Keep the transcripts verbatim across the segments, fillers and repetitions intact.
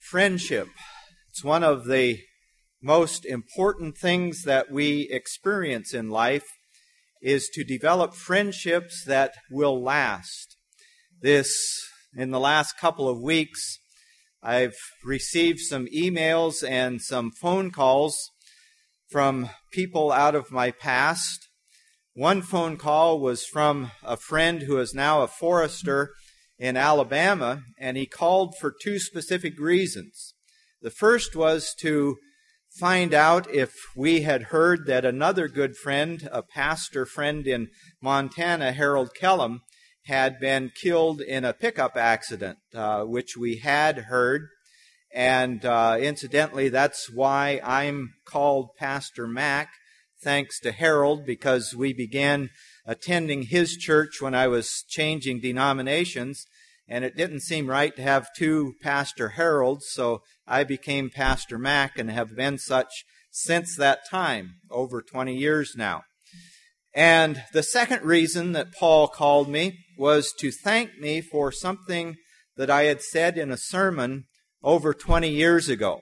Friendship. It's one of the most important things that we experience in life, is to develop friendships that will last. This, in the last couple of weeks, I've received some emails and some phone calls from people out of my past. One phone call was from a friend who is now a forester in Alabama, and he called for two specific reasons. The first was to find out if we had heard that another good friend, a pastor friend in Montana, Harold Kellum, had been killed in a pickup accident, uh, which we had heard. And uh, incidentally, that's why I'm called Pastor Mac, thanks to Harold, because we began attending his church when I was changing denominations, and it didn't seem right to have two Pastor Harolds, so I became Pastor Mac and have been such since that time, over twenty years now. And the second reason that Paul called me was to thank me for something that I had said in a sermon over twenty years ago.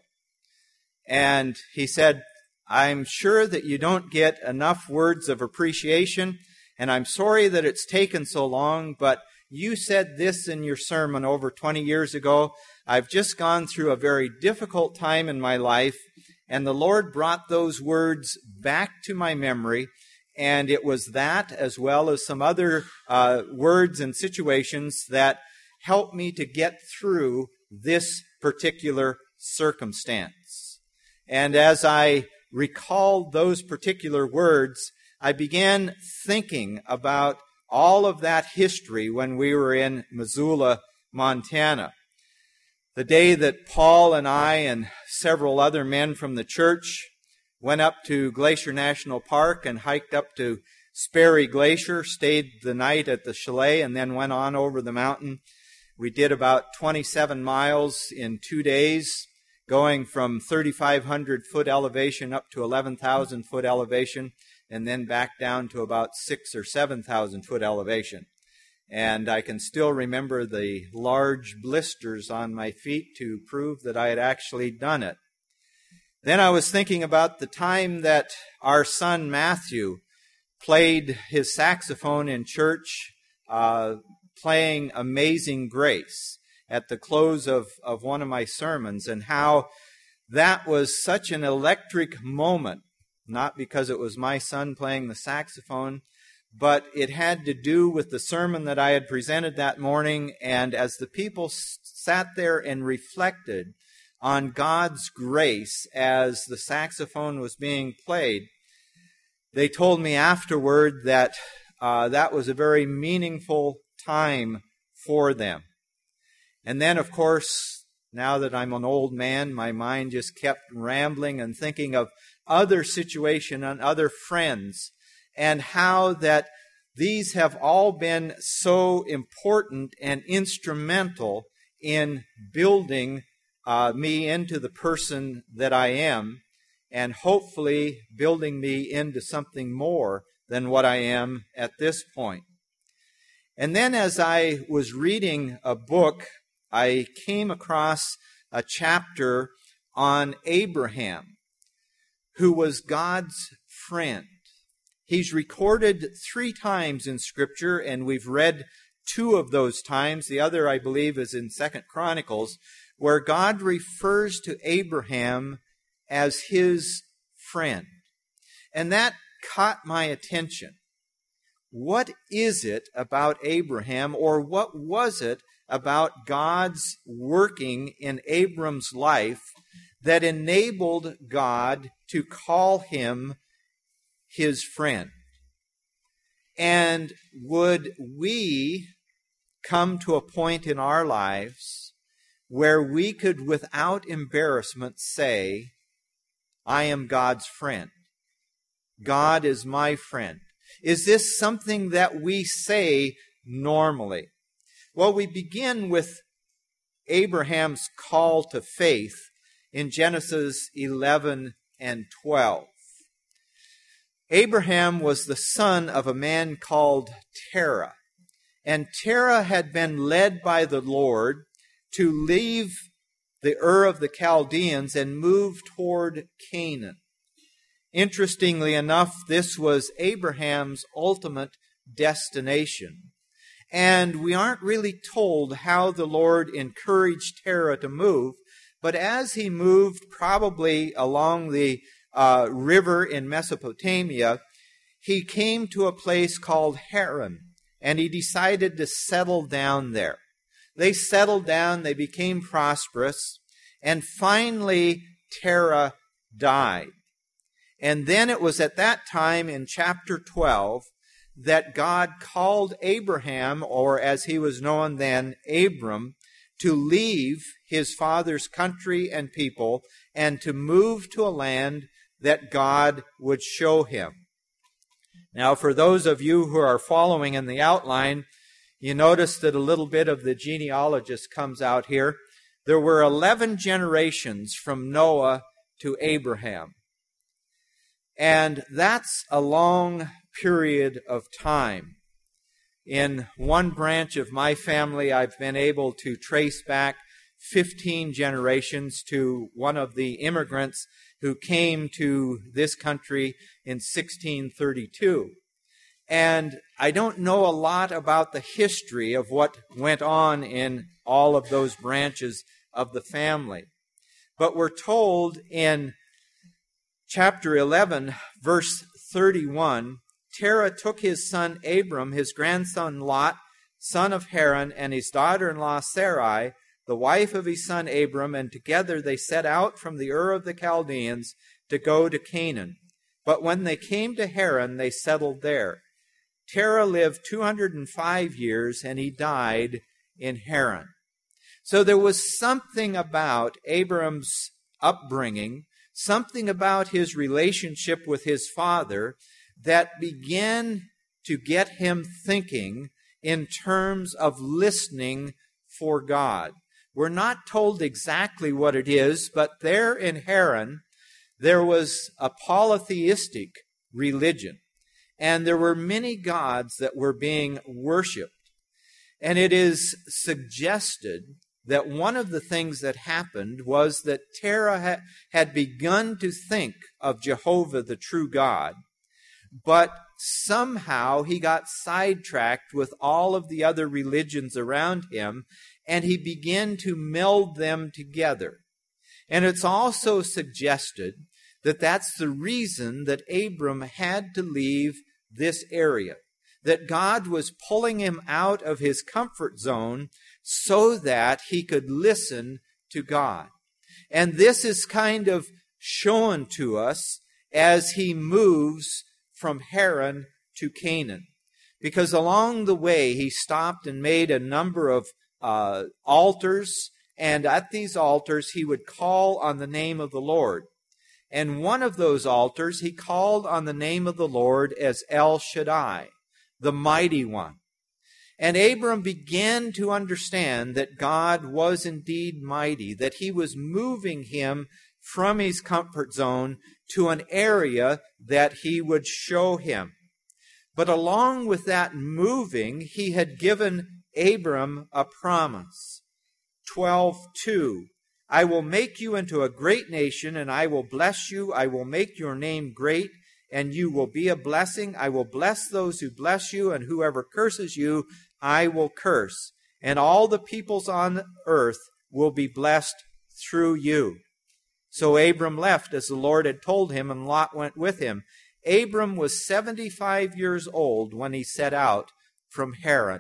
And he said, I'm sure that you don't get enough words of appreciation, and I'm sorry that it's taken so long, but you said this in your sermon over twenty years ago. I've just gone through a very difficult time in my life, and the Lord brought those words back to my memory, and it was that, as well as some other uh, words and situations, that helped me to get through this particular circumstance. And as I recalled those particular words, I began thinking about all of that history when we were in Missoula, Montana. The day that Paul and I and several other men from the church went up to Glacier National Park and hiked up to Sperry Glacier, stayed the night at the chalet, and then went on over the mountain. We did about twenty-seven miles in two days, going from thirty-five hundred foot elevation up to eleven thousand foot elevation, and then back down to about six or seven thousand foot elevation. And I can still remember the large blisters on my feet to prove that I had actually done it. Then I was thinking about the time that our son Matthew played his saxophone in church, uh, playing Amazing Grace at the close of, of one of my sermons, and how that was such an electric moment, not because it was my son playing the saxophone, but it had to do with the sermon that I had presented that morning, and as the people s- sat there and reflected on God's grace as the saxophone was being played, they told me afterward that uh, that was a very meaningful time for them. And then, of course, now that I'm an old man, my mind just kept rambling and thinking of other situation and other friends, and how that these have all been so important and instrumental in building uh, me into the person that I am, and hopefully building me into something more than what I am at this point. And then as I was reading a book, I came across a chapter on Abraham, who was God's friend. He's recorded three times in Scripture, and we've read two of those times. The other, I believe, is in Second Chronicles, where God refers to Abraham as his friend. And that caught my attention. What is it about Abraham, or what was it about God's working in Abram's life that enabled God to call him his friend? And would we come to a point in our lives where we could, without embarrassment, say, I am God's friend. God is my friend. Is this something that we say normally? Well, we begin with Abraham's call to faith in Genesis eleven and twelve. Abraham was the son of a man called Terah, and Terah had been led by the Lord to leave the Ur of the Chaldeans and moved toward Canaan. Interestingly enough, this was Abraham's ultimate destination. And we aren't really told how the Lord encouraged Terah to move, but as he moved probably along the uh, river in Mesopotamia, he came to a place called Haran, and he decided to settle down there. They settled down, they became prosperous, and finally Terah died. And then it was at that time in chapter twelve that God called Abraham, or as he was known then, Abram, to leave his father's country and people and to move to a land that God would show him. Now, for those of you who are following in the outline, you notice that a little bit of the genealogist comes out here. There were eleven generations from Noah to Abraham. And that's a long period of time. In one branch of my family, I've been able to trace back fifteen generations to one of the immigrants who came to this country in sixteen thirty-two. And I don't know a lot about the history of what went on in all of those branches of the family. But we're told in chapter eleven, verse thirty-one, Terah took his son Abram, his grandson Lot, son of Haran, and his daughter-in-law Sarai, the wife of his son Abram, and together they set out from the Ur of the Chaldeans to go to Canaan. But when they came to Haran, they settled there. Terah lived two hundred five years, and he died in Haran. So there was something about Abram's upbringing, something about his relationship with his father that began to get him thinking in terms of listening for God. We're not told exactly what it is, but there in Haran, there was a polytheistic religion, and there were many gods that were being worshipped. And it is suggested that one of the things that happened was that Terah ha- had begun to think of Jehovah, the true God, but somehow he got sidetracked with all of the other religions around him, and he began to meld them together. And it's also suggested that that's the reason that Abram had to leave this area, that God was pulling him out of his comfort zone so that he could listen to God. And this is kind of shown to us as he moves from Haran to Canaan. Because along the way, he stopped and made a number of uh, altars, and at these altars, he would call on the name of the Lord. And one of those altars, he called on the name of the Lord as El Shaddai, the Mighty One. And Abram began to understand that God was indeed mighty, that he was moving him from his comfort zone to an area that he would show him. But along with that moving, he had given Abram a promise. twelve two, I will make you into a great nation, and I will bless you. I will make your name great, and you will be a blessing. I will bless those who bless you, and whoever curses you, I will curse. And all the peoples on earth will be blessed through you. So Abram left as the Lord had told him, and Lot went with him. Abram was seventy-five years old when he set out from Haran.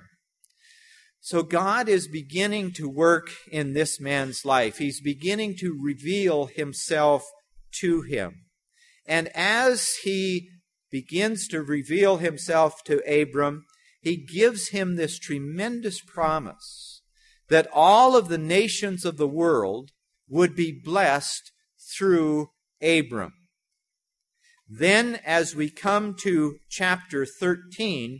So God is beginning to work in this man's life. He's beginning to reveal himself to him. And as he begins to reveal himself to Abram, he gives him this tremendous promise that all of the nations of the world would be blessed through Abram. Then, as we come to chapter thirteen,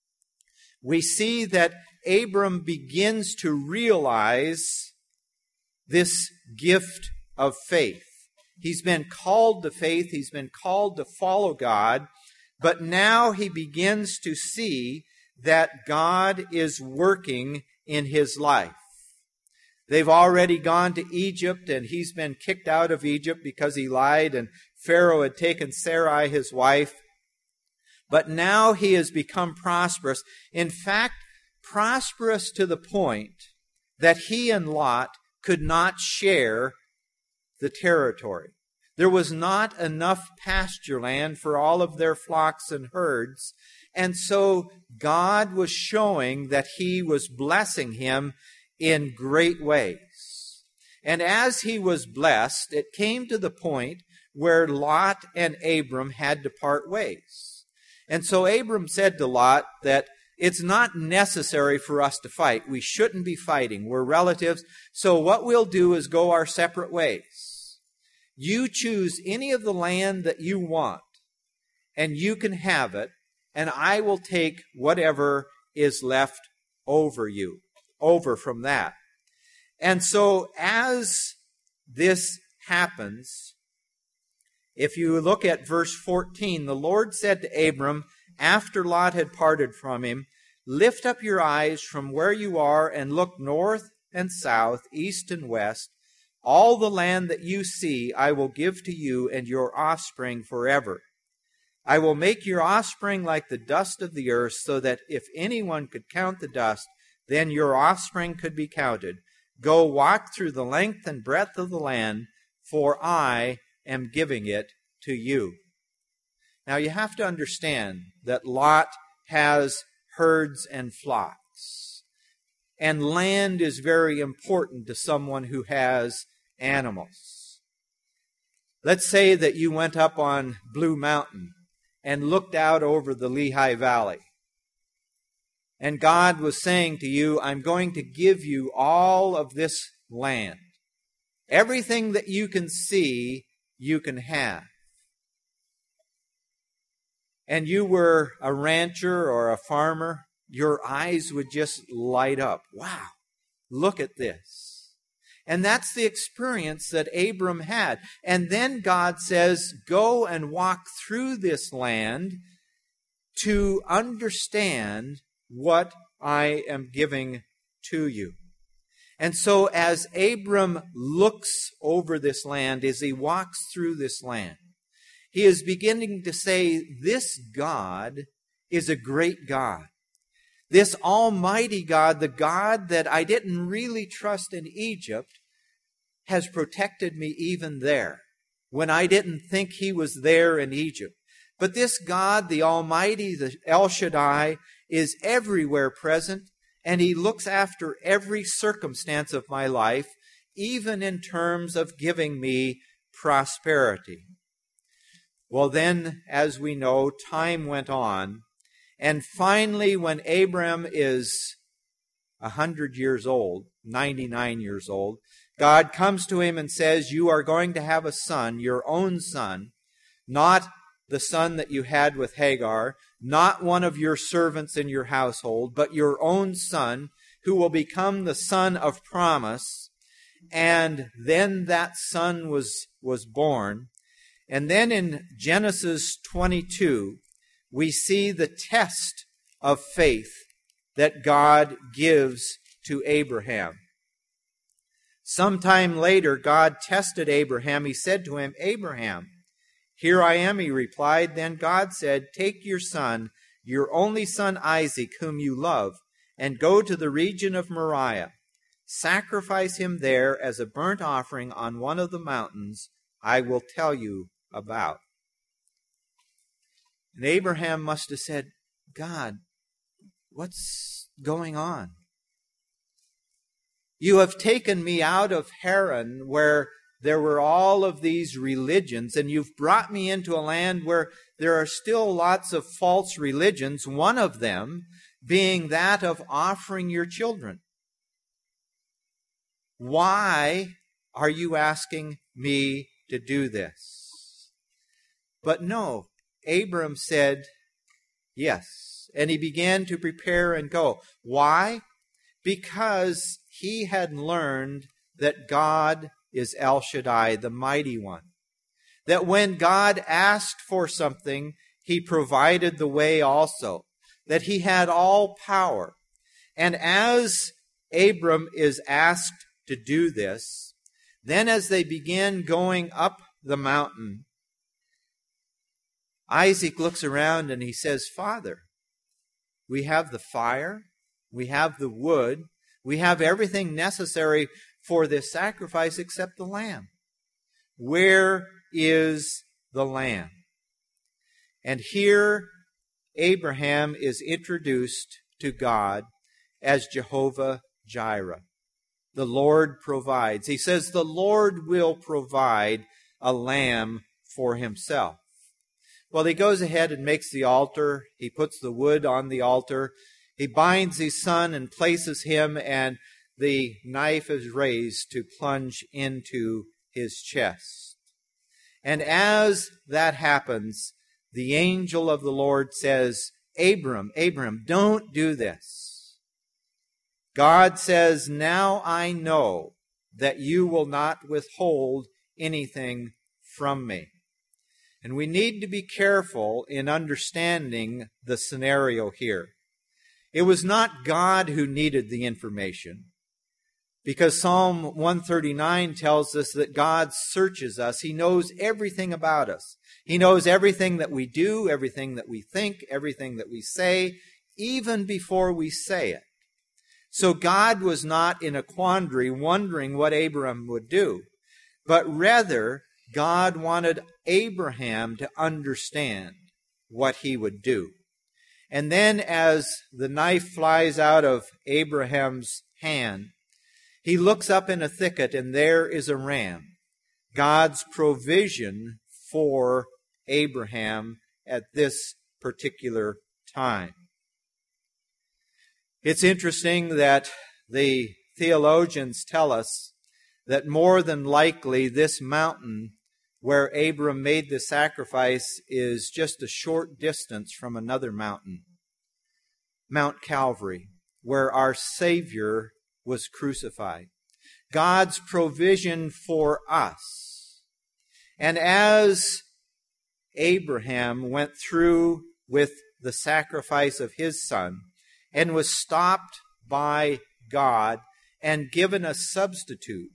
we see that Abram begins to realize this gift of faith. He's been called to faith. He's been called to follow God. But now he begins to see that God is working in his life. They've already gone to Egypt, and he's been kicked out of Egypt because he lied, and Pharaoh had taken Sarai, his wife. But now he has become prosperous. In fact, prosperous to the point that he and Lot could not share the territory. There was not enough pasture land for all of their flocks and herds. And so God was showing that he was blessing him in great ways. And as he was blessed, it came to the point where Lot and Abram had to part ways. And so Abram said to Lot that it's not necessary for us to fight. We shouldn't be fighting. We're relatives. So what we'll do is go our separate ways. You choose any of the land that you want, and you can have it, and I will take whatever is left over you, over from that. And so as this happens, if you look at verse fourteen, the Lord said to Abram, after Lot had parted from him, lift up your eyes from where you are and look north and south, east and west. All the land that you see I will give to you and your offspring forever. I will make your offspring like the dust of the earth, so that if anyone could count the dust, then your offspring could be counted. Go walk through the length and breadth of the land, for I am giving it to you. Now you have to understand that Lot has herds and flocks. And land is very important to someone who has animals. Let's say that you went up on Blue Mountain and looked out over the Lehigh Valley. And God was saying to you, I'm going to give you all of this land. Everything that you can see, you can have. And you were a rancher or a farmer, your eyes would just light up. Wow, look at this. And that's the experience that Abram had. And then God says, go and walk through this land to understand what I am giving to you. And so as Abram looks over this land, as he walks through this land, he is beginning to say, this God is a great God. This almighty God, the God that I didn't really trust in Egypt, has protected me even there, when I didn't think he was there in Egypt. But this God, the Almighty, the El Shaddai, is everywhere present, and he looks after every circumstance of my life, even in terms of giving me prosperity. Well, then, as we know, time went on, and finally, when Abram is a hundred years old, ninety-nine years old, God comes to him and says, you are going to have a son, your own son, not the son that you had with Hagar, not one of your servants in your household, but your own son, who will become the son of promise. And then that son was, was born. And then in Genesis twenty-two, we see the test of faith that God gives to Abraham. Sometime later, God tested Abraham. He said to him, Abraham, here I am, he replied. Then God said, take your son, your only son Isaac, whom you love, and go to the region of Moriah. Sacrifice him there as a burnt offering on one of the mountains I will tell you about. And Abraham must have said, God, what's going on? You have taken me out of Haran, where there were all of these religions, and you've brought me into a land where there are still lots of false religions, one of them being that of offering your children. Why are you asking me to do this? But no, Abram said, yes. And he began to prepare and go. Why? Because he had learned that God is El Shaddai, the mighty one. That when God asked for something, he provided the way also. That he had all power. And as Abram is asked to do this. Then as they began going up the mountain, Isaac looks around and he says, "Father, we have the fire, we have the wood, we have everything necessary for this sacrifice except the lamb. Where is the lamb?" And here Abraham is introduced to God as Jehovah Jireh. The Lord provides. He says the Lord will provide a lamb for himself. Well, he goes ahead and makes the altar. He puts the wood on the altar. He binds his son and places him, and the knife is raised to plunge into his chest. And as that happens, the angel of the Lord says, "Abram, Abram, don't do this." God says, "Now I know that you will not withhold anything from me." And we need to be careful in understanding the scenario here. It was not God who needed the information, because Psalm one thirty-nine tells us that God searches us. He knows everything about us. He knows everything that we do, everything that we think, everything that we say, even before we say it. So God was not in a quandary wondering what Abraham would do, but rather God wanted Abraham to understand what he would do. And then as the knife flies out of Abraham's hand, he looks up in a thicket, and there is a ram, God's provision for Abraham at this particular time. It's interesting that the theologians tell us that more than likely this mountain where Abram made the sacrifice is just a short distance from another mountain, Mount Calvary, where our Savior was crucified. God's provision for us. And as Abraham went through with the sacrifice of his son and was stopped by God and given a substitute,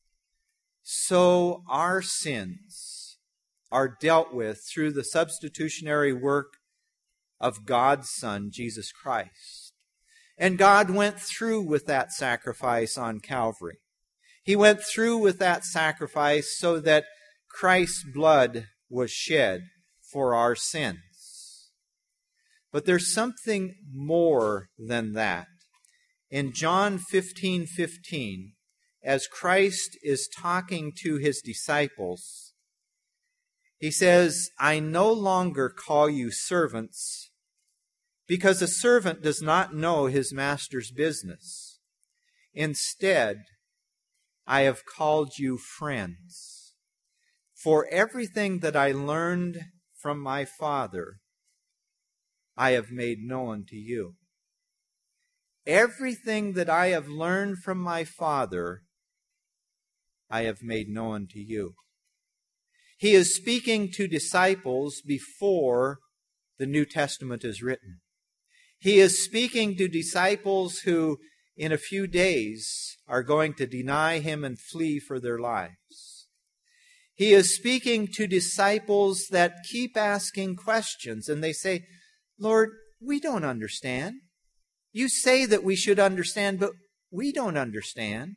so our sins are dealt with through the substitutionary work of God's Son, Jesus Christ. And God went through with that sacrifice on Calvary. He went through with that sacrifice so that Christ's blood was shed for our sins. But there's something more than that. In John fifteen fifteen, as Christ is talking to his disciples, he says, "I no longer call you servants, because a servant does not know his master's business. Instead, I have called you friends. For everything that I learned from my Father, I have made known to you." Everything that I have learned from my Father, I have made known to you. He is speaking to disciples before the New Testament is written. He is speaking to disciples who, in a few days, are going to deny him and flee for their lives. He is speaking to disciples that keep asking questions, and they say, "Lord, we don't understand. You say that we should understand, but we don't understand."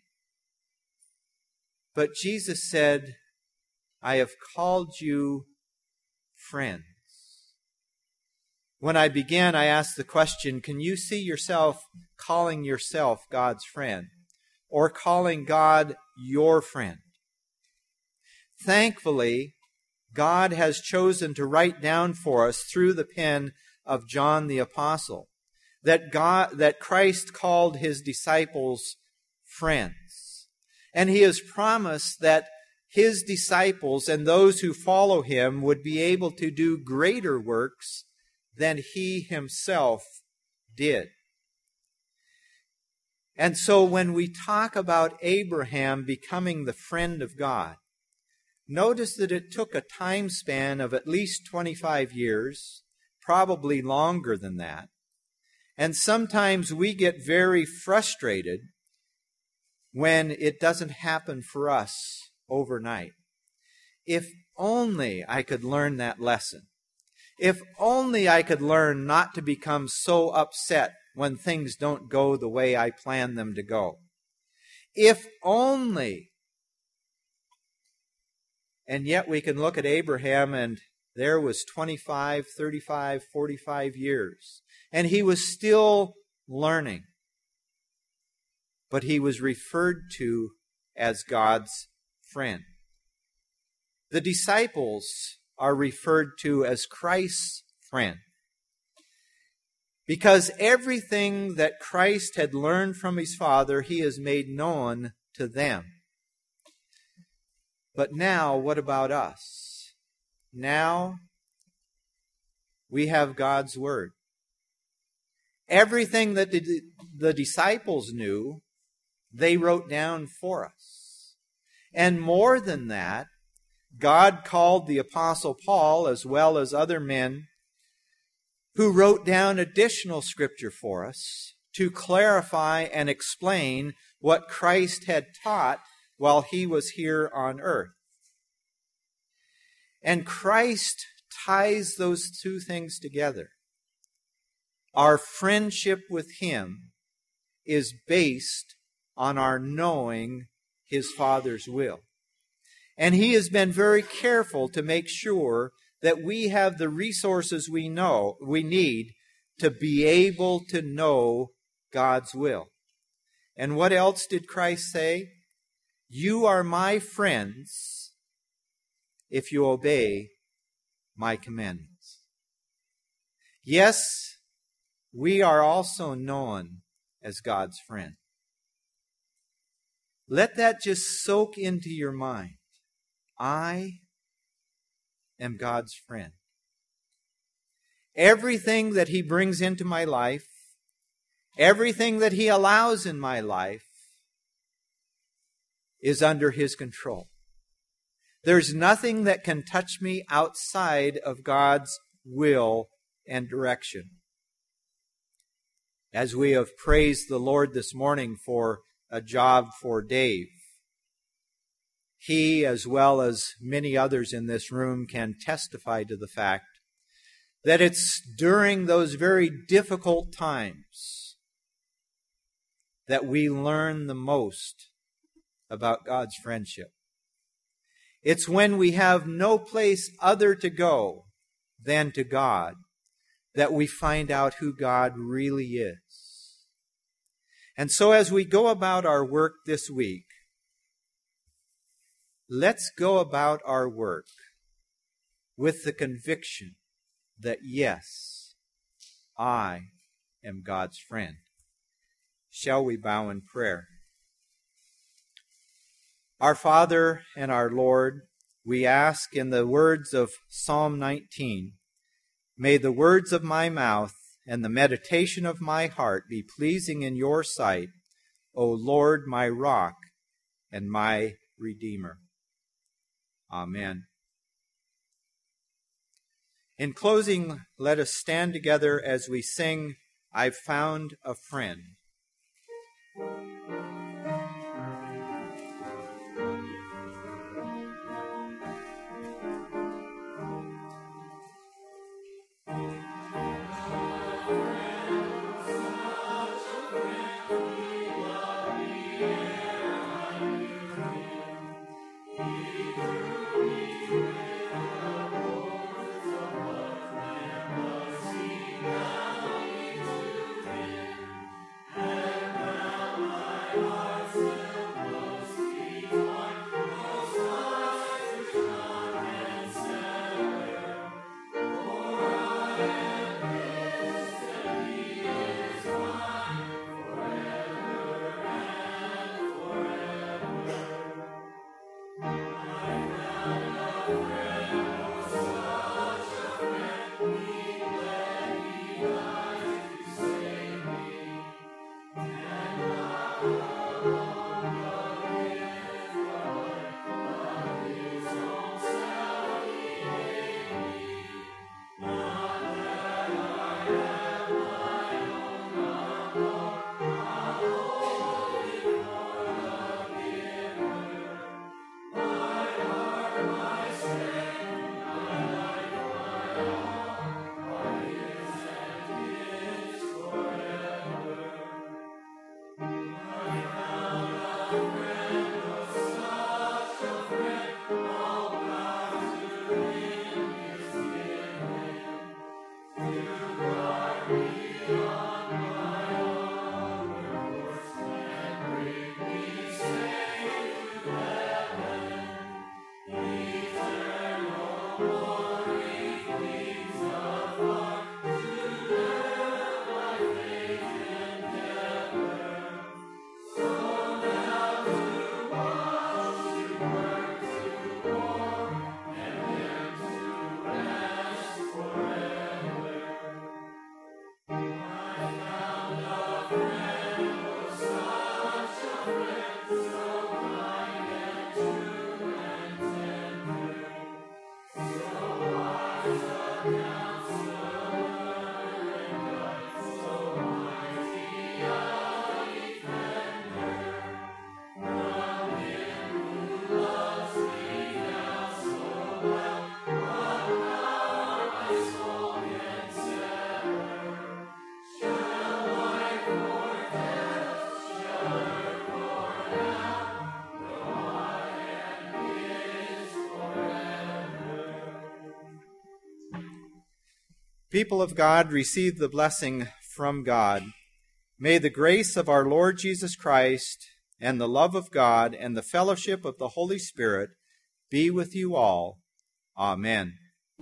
But Jesus said, "I have called you friends." When I began, I asked the question, can you see yourself calling yourself God's friend, or calling God your friend? Thankfully, God has chosen to write down for us through the pen of John the Apostle that God, that Christ called his disciples friends. And he has promised that his disciples and those who follow him would be able to do greater works than he himself did. And so when we talk about Abraham becoming the friend of God, notice that it took a time span of at least twenty-five years, probably longer than that. And sometimes we get very frustrated when it doesn't happen for us overnight. If only I could learn that lesson. If only I could learn not to become so upset when things don't go the way I plan them to go. If only. And yet we can look at Abraham, and there was twenty-five, thirty-five, forty-five years. And he was still learning. But he was referred to as God's friend. The disciples are referred to as Christ's friend. Because everything that Christ had learned from his Father, he has made known to them. But now, what about us? Now, we have God's Word. Everything that the, the disciples knew, they wrote down for us. And more than that, God called the Apostle Paul, as well as other men, who wrote down additional scripture for us to clarify and explain what Christ had taught while he was here on earth. And Christ ties those two things together. Our friendship with him is based on our knowing his Father's will. And he has been very careful to make sure that we have the resources we know we need to be able to know God's will. And what else did Christ say? You are my friends if you obey my commandments. Yes, we are also known as God's friend. Let that just soak into your mind. I am God's friend. Everything that he brings into my life, everything that he allows in my life, is under his control. There's nothing that can touch me outside of God's will and direction. As we have praised the Lord this morning for a job for Dave, he, as well as many others in this room, can testify to the fact that it's during those very difficult times that we learn the most about God's friendship. It's when we have no place other to go than to God that we find out who God really is. And so as we go about our work this week, let's go about our work with the conviction that, yes, I am God's friend. Shall we bow in prayer? Our Father and our Lord, we ask in the words of Psalm nineteen, may the words of my mouth and the meditation of my heart be pleasing in your sight, O Lord, my rock and my Redeemer. Amen. In closing, let us stand together as we sing, I've Found a Friend. People of God, receive the blessing from God. May the grace of our Lord Jesus Christ and the love of God and the fellowship of the Holy Spirit be with you all. Amen.